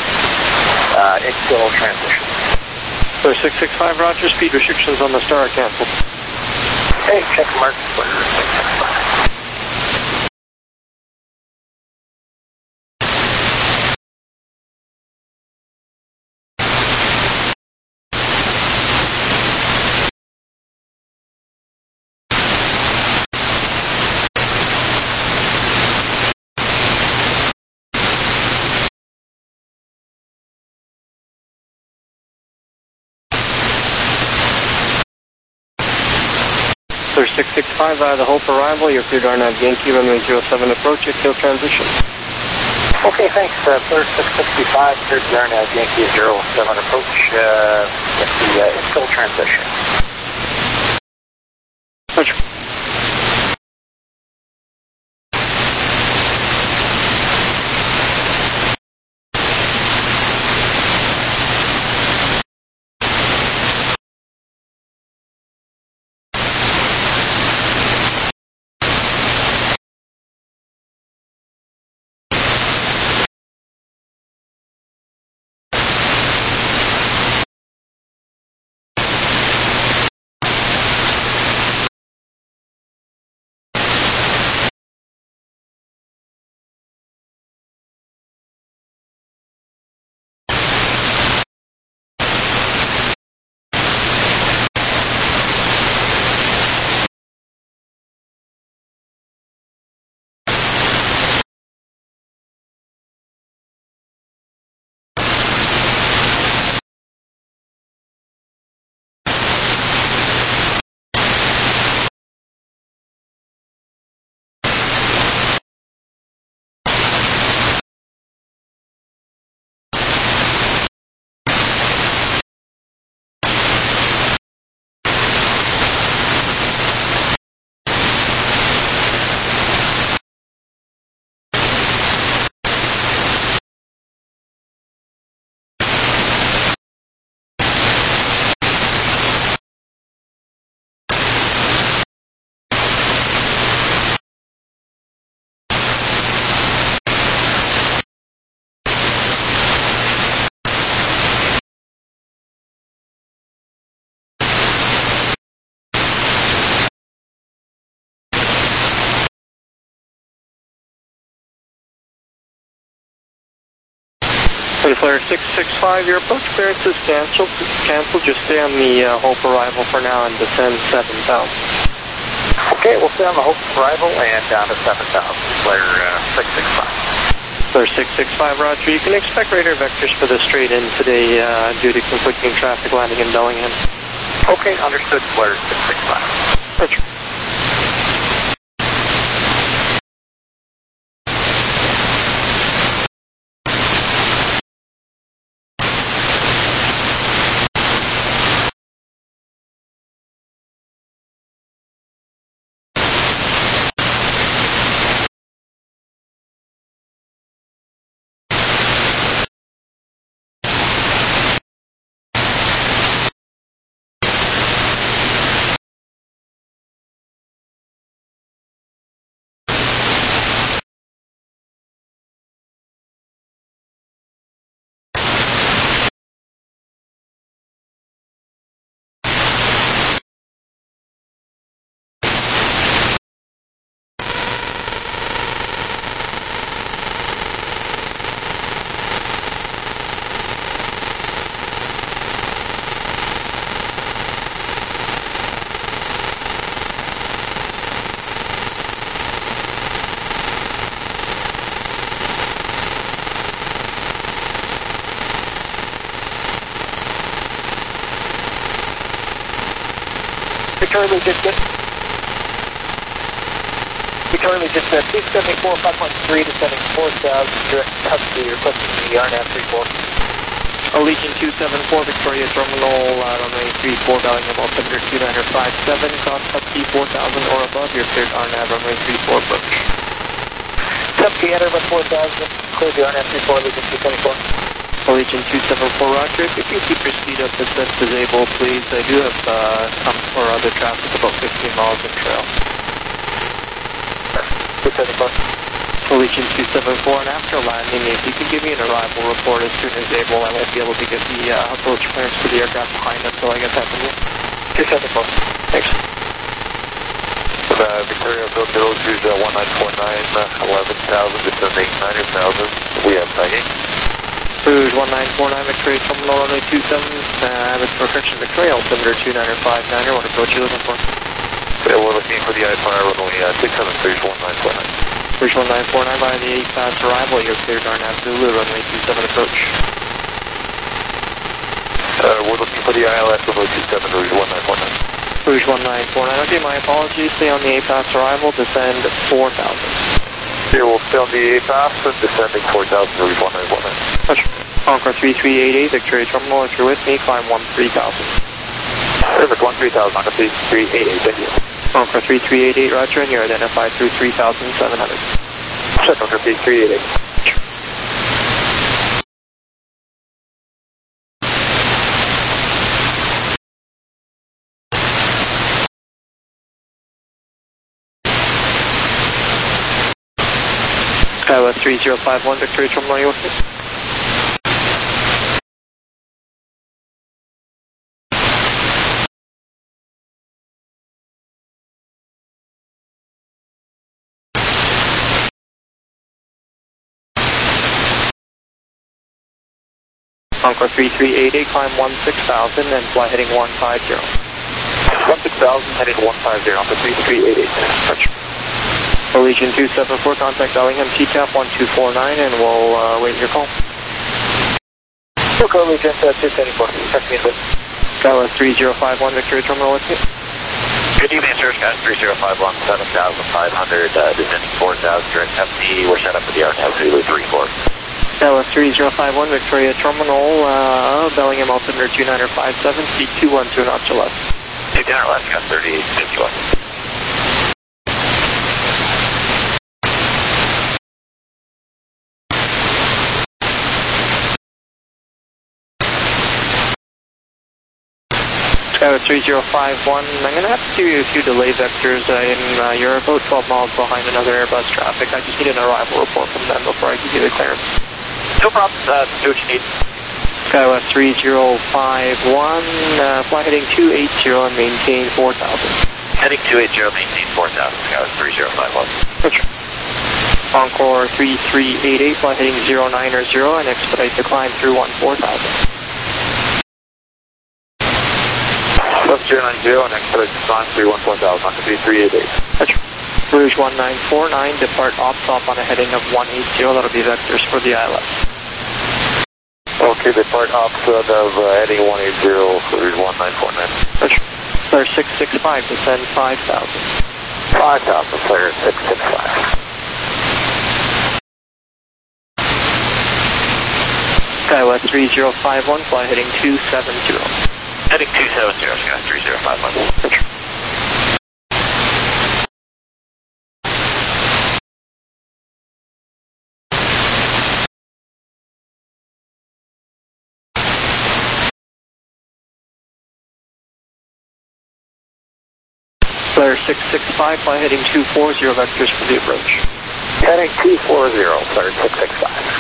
S2: Excel transition.
S1: So 665 Roger, speed restrictions on the star are canceled.
S2: Okay, check mark, Flare 665.
S1: Sir 665, the Hope arrival, you're cleared RNAV Yankee, runway 07 approach, Excel transition.
S2: Okay, thanks, Flare 665, cleared the RNAV Yankee 07 approach, with the Excel transition.
S1: Roger. Flare 665, your approach clearance is canceled. Just stay on the Hope arrival for now and descend 7,000.
S2: Okay, we'll stay on the Hope arrival and down to 7,000, Flare 665.
S1: Flare 665, Roger. You can expect radar vectors for the straight in today due to conflicting traffic landing in Bellingham.
S2: Okay, understood, Flare 665.
S1: Roger.
S2: Victoria just said 274, 5.3 descending 4,000, direct custody, requesting the RNAV 34.
S1: Allegiant 274, Victoria Terminal, runway 34, Bellingham, altimeter 2957, cross custody 4,000 or above, you're cleared RNAV runway 34 approach.
S2: Copy, enter about 4,000, clear the RNAV 34, Legion 274.
S1: Legion 274, roger. If you can keep your speed up as best as able, please. I do have some or other traffic about 15 miles in trail.
S2: 274.
S1: Legion 274, and after landing, if you can give me an arrival report as soon as able, I won't be able to get the approach clearance for the aircraft behind us until I get that from you.
S2: 274.
S1: Thanks. Victoria, Bill 1949, 11,000, descending 9,000. We have tagging.
S5: Rouge 1949, Victoria, terminal runway 27, with perfection Victoria, altimeter 295, what approach are you looking for?
S1: Yeah, we're looking for the I-5 runway 67, Rouge 1949.
S5: Rouge 1949, by the 8 fast arrival, you're cleared RNAV Zulu, runway 27 approach.
S1: We're looking for the ILS runway 27, Rouge 1949.
S5: Rouge 1949, okay, my apologies, stay on the 8 fast arrival, descend 4,000.
S1: Here, we'll stay on the 8 fast and descending 4,000, Rouge 1949.
S5: Roger. Encore 3388, Victoria Terminal, if you're with me, climb 13,000.
S1: Perfect, 13,000, Encore 3388, thank you.
S5: Encore 3388, roger, and you're identified through 3,700.
S1: Check, Encore 3388.
S5: Skywest 3051, Victoria Terminal, are you with me? Encore 3388, climb 16,000 and fly heading 150.
S1: 16,000, heading 150, Encore 3388.
S5: Roger. Legion 274, contact Bellingham TTAP 1249, and we'll wait your call.
S2: Okay, Legion 274, check me in this.
S5: Skywest 3051, Victoria Terminal with you.
S1: Good evening, sir. Skywest 3051, 7,500, descending 4,000, direct FD. We're set up for the RNAV Zulu 34.
S5: Skywest 3051, Victoria Terminal, Bellingham altimeter 2957, speed 212 knots or less.
S1: 2 down or less, Sky 3851.
S5: Skywest 3051, I'm going to have to give you a few delay vectors you're about 12 miles behind another Airbus traffic. I just need an arrival report from them before I give you the clearance.
S1: No problem, do what you need.
S5: Skywest 3051, fly heading 280 and maintain 4,000.
S1: Heading 280, maintain 4,000, Skywest 3051.
S5: Roger. Encore 3388, fly heading 090 and expedite the climb through 14,000.
S1: 090 and expedite the climb through 14,000, Encore 3388.
S5: Roger. Rouge 1949, depart op-stop on a heading of 180, that'll be vectors for the ILS.
S1: Okay, depart opposite of heading 180, Rouge 1949.
S5: Roger. Clear 665, descend 5,000.
S1: 5,000, clear 665.
S5: Skywest 3051, fly heading 270.
S1: Heading 270, Sky 3051.
S5: Roger. Clear 665, fly heading 240, vectors for the approach.
S1: Heading 240, clear 665.